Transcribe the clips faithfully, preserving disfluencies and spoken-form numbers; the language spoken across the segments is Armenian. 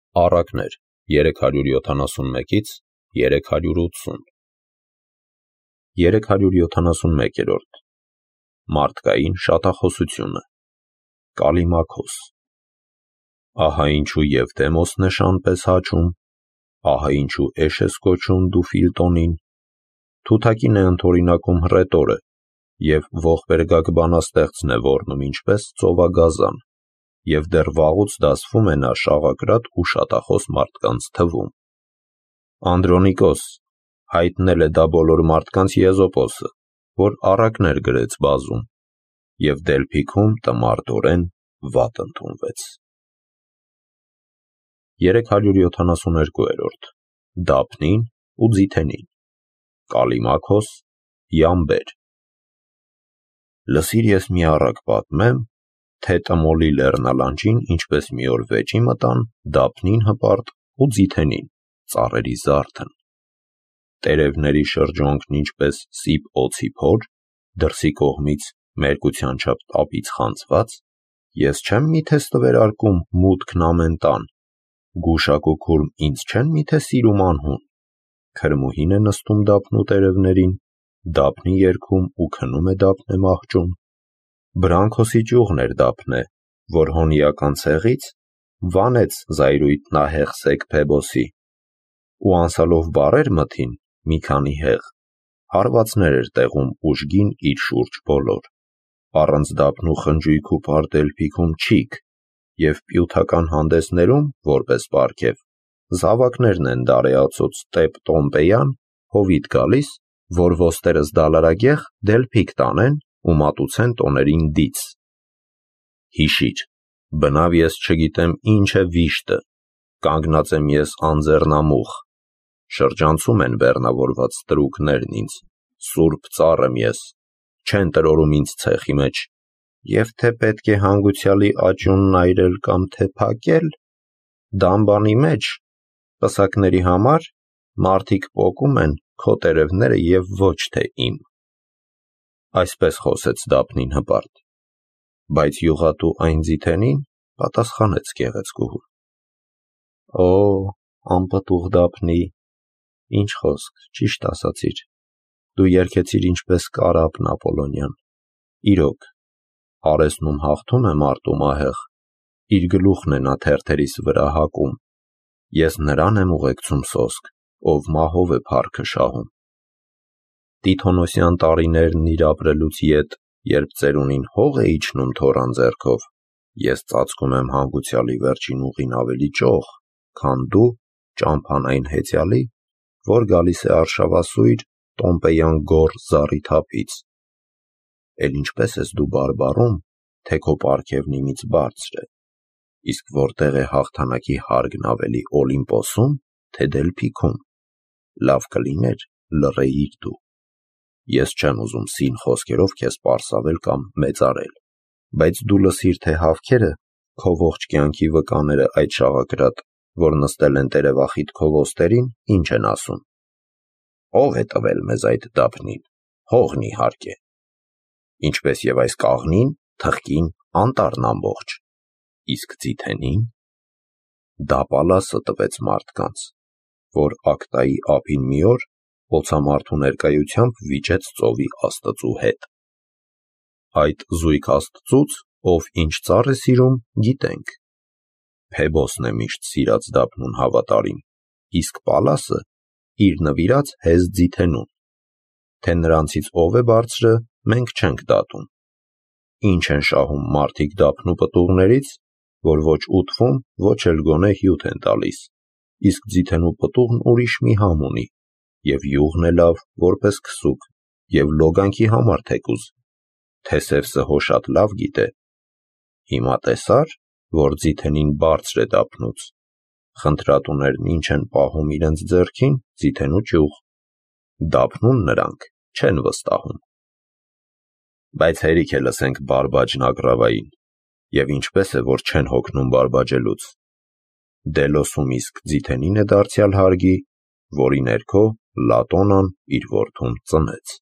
Առակներ երեք հարյուր յոթանասունմեկից երեք հարյուր ութսուն երեք հարյուր յոթանասունմեկերորդ Մարդկային շատախոսությունը Կալիմաքոս Ահա ինչու Եվդեմոսն է շանպես հաչում, ահա ինչու էշ ես կոչում դու Ֆիլտոնին, թութակին է ընդօրինակում հռետորը, և ողբերգակ բանաստեղծն է ոռնում ինչպես ծովագազան, և դեռ վաղուց դասվում է նա շաղակրատ ու շատախոս մարդկանց թվում։ Անդրոնիկոս հայտնել է դա բոլոր մարդկանց Եզոպոսը, որ առակներ գրեց բազում, և Դելփիքում տմարդորեն վատ ընդունվեց։ երեք հարյուր յոթանասուներկուերորդ Դափնին ու Ձիթենին Կալիմաքոս Յամբեր Լսիր, ես մի առակ պատմեմ, թե Տմոլի լեռնալանջին ինչպես մի օր վեճի մտան Դափնին հպարտ ու Ձիթենին, ծառերի զարդն։ Տերևների շրջոնքն ինչպես սիպ օձի փոր, դրսի կողմից մերկության չափ տապից խանձված, ես չեմ միթե ստվերարկում մուտքն ամեն տան, գուշակ ու քուրմ ինձ չեն միթե սիրում անհուն, քրմուհին է նստում դափնու տերևներին, դափնի երգում ու քնում է դափնե մահճում, Բրանքոսի ճյուղն էր դափնե, որ հոնիական ցեղից վանեց զայրույթ նահեղ սեկ Փեբոսի, ու անսալով բարեր մթին մի քանի հեղ, հարվածներ էր տեղում ուժգին իր շուրջ բոլոր, առանց դափնու խնջույք ու պար Դելփիքում չիք, և պյութական հանդեսներում, որպես պարգև, զավակներն են դարեացոց Տեպ Տոմպեյան հովիտ գալիս, որ ոստերս դալարագեղ Դելփիք տանեն ու մատուցեն տոներին դից։ Հիշիր, բնավ ես չգիտեմ ինչ է վիշտը, կանգնած եմ ես անձեռնամուխ, շրջանցում են բեռնավորված ստրուկներն ինձ, սուրբ ծառ եմ ես, չեն տրորում ինձ ցեխի մեջ, և թե պետք է հանգուցյալի աճյունն այրել կամ թե փակել, դամբանի մեջ, պսակների համար, մարդիկ պոկում են քո տերևները և ոչ թե իմ։ Այսպես խոսեց Դափնին հպարտ, բայց յուղատու այն Ձիթենին պատասխանեց գեղեցկուհուն. Օ, անպտուղ Դափնի, ինչ խոսք, ճիշտ ասացիր, դու երգեցիր ինչպես կարապն Ապոլոնյան, իրոք, արեսնում հաղթում է մարդ ու մահեղ, իր գլուխն է նա թերթերիս վրա հակում, ես նրան եմ ուղեկցում սոսկ, ով մահով է փառքը շահում։ Տիթոնոսյան տարիներն իր ապրելուց ետ, երբ ծերունին հող է իջնում թոռան ձեռքով, ես ծածկում եմ հանգուցյալի վերջին ուղին ավելի ճոխ, քան դու ճամփան այն հեծյալի, որ գալիս է արշավասույր Տոմպեյան գոռ զառիթափից։ Էլ ինչպես ես դու բարբառում, թե քո պարգևն իմից բարձր է, իսկ որտեղ է հաղթանակի հարգն ավելի Օլիմպոսում, թե Դելփիքում, լավ կլիներ լռեիր դու։ Ես չեմ ուզում սին խոսքերով քեզ պարսավել կամ մեծարել, բայց դու լսիր, թե հավքերը, քո ողջ կյանքի վկաները այդ շաղակրատ, որ նստել են տերևախիտ քո ոստերին, ինչ են ասում։ Ո՞վ է տվել մեզ այդ Դափնին, հողն իհարկե, ինչպես և այս կաղնին, թխկին, անտառն ամբողջ, իսկ Ձիթենին, դա Պալասը տվեց մարդկանց, որ Ակտայի ափին մի օր օձամարդու ներկայությամբ վիճեց ծովի աստծու հետ։ Այդ զույգ աստծուց, ով ինչ ծառ է սիրում, գիտենք, Փեբոսն է միշտ սիրած Դափնուն հավատարիմ, իսկ Պալասը իր նվիրած հեզ Ձիթենուն, թե նրանցից ով է բարձրը, մենք չենք դատում։ Ինչ են շահում մարդիկ դափնու պտուղներից, որ ոչ ուտվում, ոչ էլ գոնե հյութ են տալիս, իսկ Ձիթենու պտուղն ուրիշ մի համ ունի, և յուղն է լավ, որպես քսուկ, և լոգանքի համար թեկուզ, Թեսևսը հոշատ լավ գիտե։ Հիմա տեսա՞ր, որ Ձիթենին բարձր է դափնուց, խնդրատուներն ինչ են պահում իրենց ձեռքին, Ձիթենու ճյուղ, դափնուն նրանք չեն վստահում։ Բայց հերիք է լսենք բարբաջն Ագրավային, և ինչպես է, որ չեն հոգնում բարբաջելուց։ Դելոսում իսկ Ձիթենին է դարձյալ հարգի, որի ներքո Լատոնան իր որդուն ծնեց։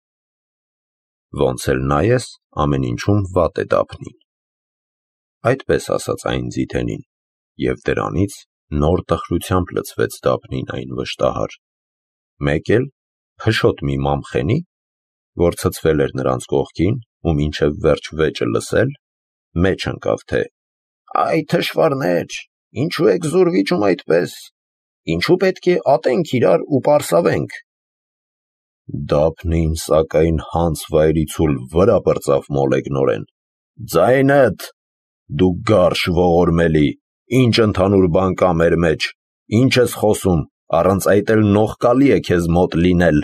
Ոնց էլ նայես, ամեն ինչում վատ է Դափնին։ Այդպես ասաց այն Ձիթենին, և դրանից Նոր տխրությամբ լցվեց դափնին այն վշտահար։ Մեկ էլ փշոտ մի մամխենի, որ ցցվել էր նրանց կողքին ու մինչև վերջ վեճը լսել, մեջ ընկավ, թե «Այ թշվառներ, ինչու եք զուր վիճում այդպես, ինչու պետք է ատենք իրար ու պարսավենք»։ Դափնին սակայն հանց վայրիցուլ վրա պրծավ մոլեգնորեն. «Ձայնդ, դու գարշ ողորմելի, ինչ ընդհանուր բան կա մեր մեջ, ինչ ես խոսում, առանց այդ էլ նողկալի է քեզ մոտ լինել»։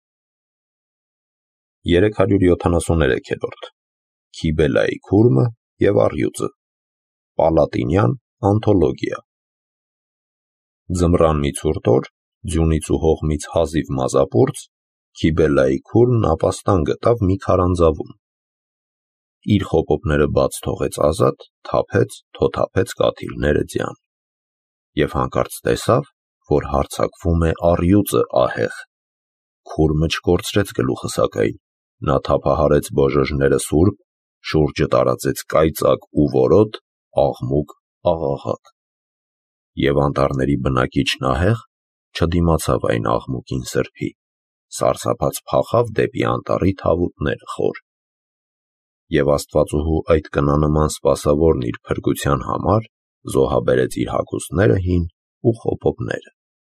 երեք հարյուր յոթանասուններեքերորդ Քիբելայի քուրմը և առյուծը Պալատինյան անթոլոգիա Ձմռան մի ցուրտ օր, ձյունից ու հողմից հազիվ մազապուրծ, Քիբելայի քուրմն ապաստան գտավ մի քարանձավում։ Իր խոպոպները բաց թողեց ազատ, թափեց, թոթափեց կաթիլները ձյան և հանկարծ տեսավ, որ հարձակվում է առյուծը ահեղ։ Քուրմը չկորցրեց գլուխը սակայն, նա թափահարեց բոժոժները սուրբ, շուրջը տարածեց կայծակ ու որոտ, աղմուկ, աղաղակ։ Եվ անտառների բնակիչն ահեղ չդիմացավ այն աղմուկին սրբի, սարսափած փախավ դեպի անտառի թավուտները խոր։ Եվ աստվածուհու այդ կնանման սպասավորն իր փրկության համար զոհաբերեց իր հագուստները հին ու խոպոպները։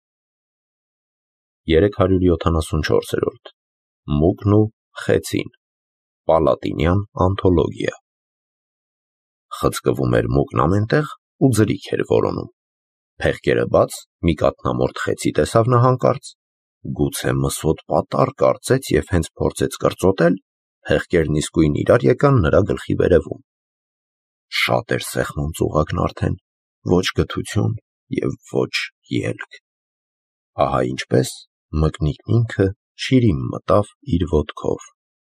երեք հարյուր յոթանասունչորսերորդ Մուկն ու խեցին Պալատինյան անթոլոգիա Խցկվում էր մուկն ամենտեղ ու ձրիք էր որոնում։ Փեղկերը բաց, մի կաթնամորթ խեցի տեսավ նա հանկարծ, գուցե մսոտ պատառ կարծեց և հենց փորձեց կրծոտել, փեղկերն իսկույն իրար եկան նրա գլխի վերևում։ Շատ էր սեղմում ծուղակն արդեն, ոչ գթություն և ոչ ելք։ Ահա ինչպես մկնիկն ինքը շիրիմ մտավ իր ոտքով։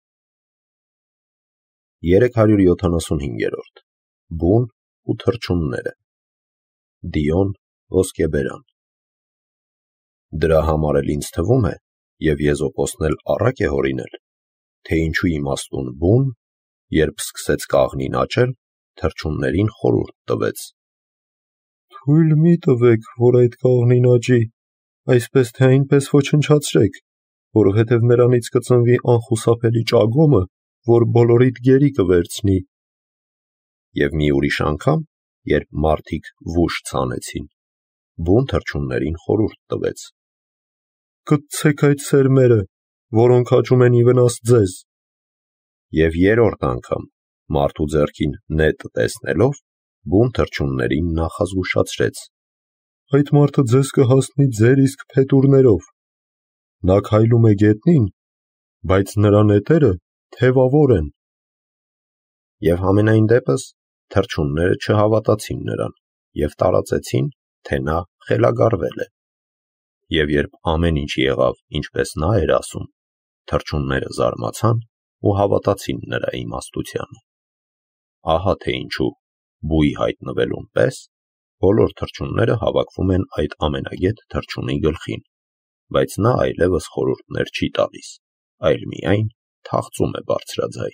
երեք հարյուր յոթանասունհինգերորդ Բուն ու թռչունները Դիոն Ոսկեբերան Դրա համար էլ ինձ թվում է, և Եզոպոսն էլ առակ է հորինել, թե ինչու իմաստուն բուն, երբ սկսեց կաղնին աճել, թռչուններին խորհուրդ տվեց. «Թույլ մի տվեք, որ այդ կաղնին աճի, այսպես թե այնպես ոչնչացրեք, որովհետև նրանից կծնվի անխուսափելի ճագոմը, որ բոլորիդ գերի կվերցնի»։ Եվ մի ուրիշ անգամ, երբ մարդիկ վուշ ցանեցին, բուն թռչուններին խորհուրդ տվեց. «Կտցեք այդ սերմերը, որոնք աճում են ի վնաս ձեզ»։ Եվ երրորդ անգամ, մարդու ձեռքին նետ տեսնելով, բուն թռչուններին նախազգուշացրեց. «Այդ մարդը ձեզ կհասնի ձեր իսկ փետուրներով. նա քայլում է գետնին, բայց նրա նետերը թևավոր են»։ Եվ համենայն դեպս թռչունները չհավատացին նրան և տարածեցին, թե նա խելագարվել է։ Եվ երբ ամեն ինչ եղավ, ինչպես նա էր ասում, թռչունները զարմացան ու հավատացին նրա իմաստությանը։ Ահա թե ինչու բույ հայտնվելուն պես բոլոր թռչունները հավաքվում են այդ ամենագետ թռչունի գլխին, բայց նա այլևս խորհուրդներ չի տալիս, այլ միայն թախծում է բարձրաձայն։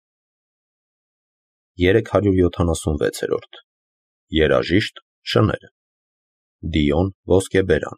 երեք հարյուր յոթանասունվեցերորդ Երաժիշտ շները Դիոն Ոսկեբերան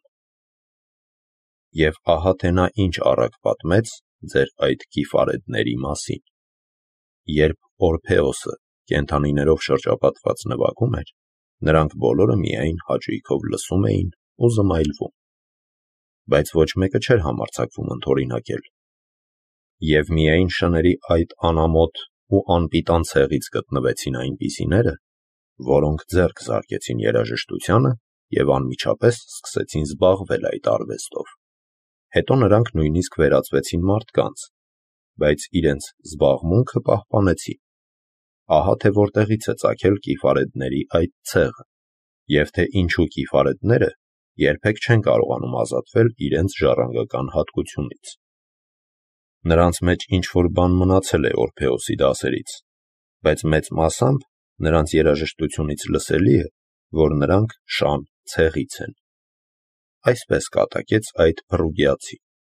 Եվ ահա թե նա ինչ առակ պատմեց ձեր այդ կիֆարետների մասին։ Երբ Օրփեոսը կենդանիներով շրջապատված նվագում էր, նրանք բոլորը միայն հաճույքով լսում էին ու զմայլվում, բայց ոչ մեկը չէր համարձակվում ընդօրինակել։ Եվ միայն շների այդ անամոթ ու անպիտան ցեղից գտնվեցին այնպիսիները, որոնք ձեռք զարկեցին երաժշտությանը և անմիջապես սկսեցին զբաղվել այդ արվեստով։ Հետո նրանք նույնիսկ վերածվեցին մարդկանց, բայց իրենց զբաղմունքը պահպանեցին։ Ահա թե որտեղից է ծագել կիֆարետների այդ ցեղը, և թե ինչու կիֆարետները երբեք չեն կարողանում ազատվել իրենց ժառանգական հատկությունից։ Նրանց մեջ ինչ-որ բան մնացել է Օրփեոսի դասերից, բայց մեծ մասամբ նրանց երաժշտությունից լսելի է, որ նրանք շան ցեղից են։ Այսպես կատակեց այդ փռուգիացին։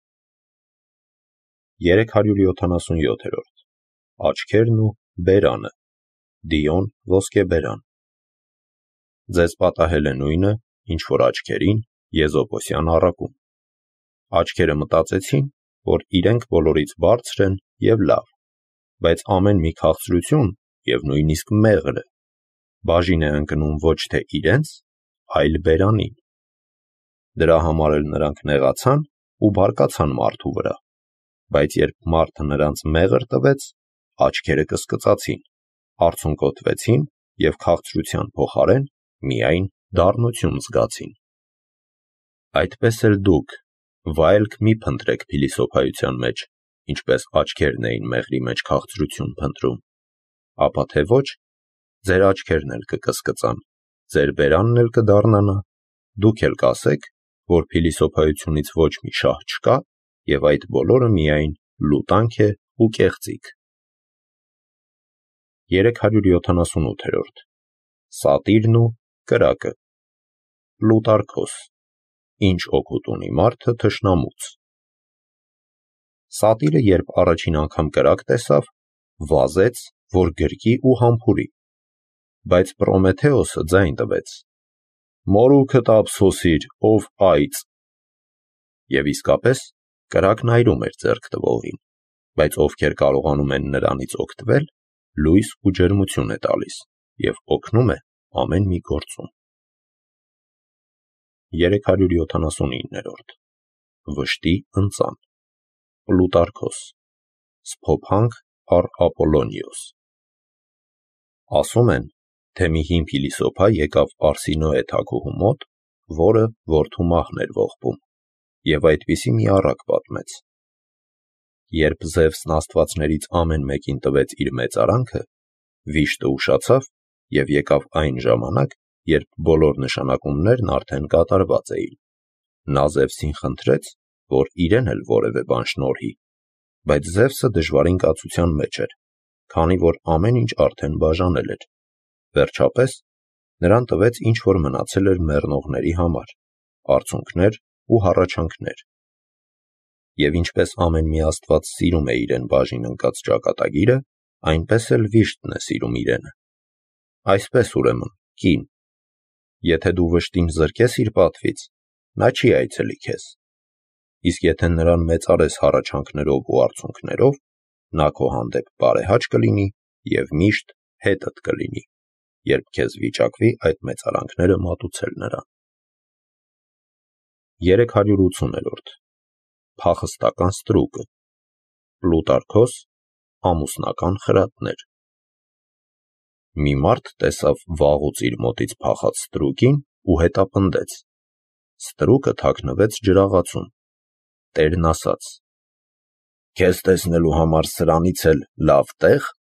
երեք հարյուր յոթանասունյոթերորդ Աչքերն ու բերանը Դիոն Ոսկեբերան Ձեզ պատահել է նույնը, ինչ-որ աչքերին եզոպոսյան առակում։ Աչքերը մտածեցին, որ իրենք բոլորից բարձր են և լավ, բայց ամեն մի քաղցրություն և նույնիսկ մեղրը բաժին է ընկնում ոչ թե իրենց, այլ բերանին։ Դրա համար էլ նրանք նեղացան ու բարկացան մարդու վրա, բայց երբ մարդը նրանց մեղր տվեց, աչքերը կսկծացին, արցունկոտվեցին և քաղցրության փոխարեն միայն դառնություն զգացին։ Այդպես էլ դուք վայելք մի փնտրեք փիլիսոփայության մեջ, ինչպես աչքերն էին մեղրի մեջ քաղցրություն փնտրում, ապա թե ոչ, ձեր աչքերն էլ կկսկծան, ձեր բերանն էլ կդառնանա, դուք էլ կասեք, որ փիլիսոփայությունից ոչ մի շահ չկա և այդ բոլորը միայն լուտանք է ու կեղծիք։ երեք հարյուր յոթանասունութերորդ Սատիրն ու կրակը։ Պլուտարքոս Ինչ օգուտ ունի մարդը թշնամուց։ Սատիրը, երբ առաջին անգամ կրակ տեսավ, վազեց, որ գրկի ու համբուրի, բայց Պրոմեթեոսը ձայն տվեց. «Մորուքդ ափսոսիր, ով այծ»։ Եվ իսկապես կրակն այրում էր ձեռք տվողին, բայց ովքեր կարողանում են նրանից օգտվել, լույս ու ջերմություն է տալիս և օգնում է ամեն մի գործում։ երեք հարյուր յոթանասունիններորդ Վշտի ընծան։ Պլուտարքոս Սփոփանք առ Ապոլոնիոս։ Ասում են, թե մի հին փիլիսոփա եկավ Արսինոե թագուհու մոտ, որը որդու մահն էր ողբում, և այդպիսի մի առակ պատմեց. երբ Զևսն աստվածներից ամեն մեկին տվեց իր մեծարանքը, վիշտը ուշացավ և եկավ այն ժամանակ, երբ բոլոր նշանակումներն արդեն կատարված էին։ Նա Զևսին խնդրեց, որ իրեն էլ որևէ բան շնորհի, բայց Զևսը դժվարին կացության մեջ էր, քանի որ ամեն ինչ արդեն բաժանել էր։ Վերջապես նրան տվեց ինչ որ մնացել էր մեռնողների համար, արցունքներ ու հառաչանքներ։ Եվ ինչպես ամեն մի աստված սիրում է իրեն բաժին ընկած ճակատագիրը, այնպես էլ վիշտն է սիրում իրենը։ Այսպես ուրեմն, կին, եթե դու վշտին զրկես իր պատվից, նա չի այցելի քեզ, իսկ եթե նրան մեծարես հառաչանքներով ու արցունքներով, նա քո հանդեպ բարեհաճ կլինի և միշտ հետդ կլինի, երբ քեզ վիճակվի այդ մեծարանքները մատուցել նրան։ երեք հարյուր ութսուներորդ Փախստական ստրուկը։ Պլուտարքոս Ամուսնական խրատներ։ Մի մարդ տեսավ վաղուց իր մոտից փախած ստրուկին ու հետապնդեց։ Ստրուկը թաքնվեց ջրաղացում։ Տերն ասաց. «Քեզ տեսնելու համար սրանից էլ լավ տեղ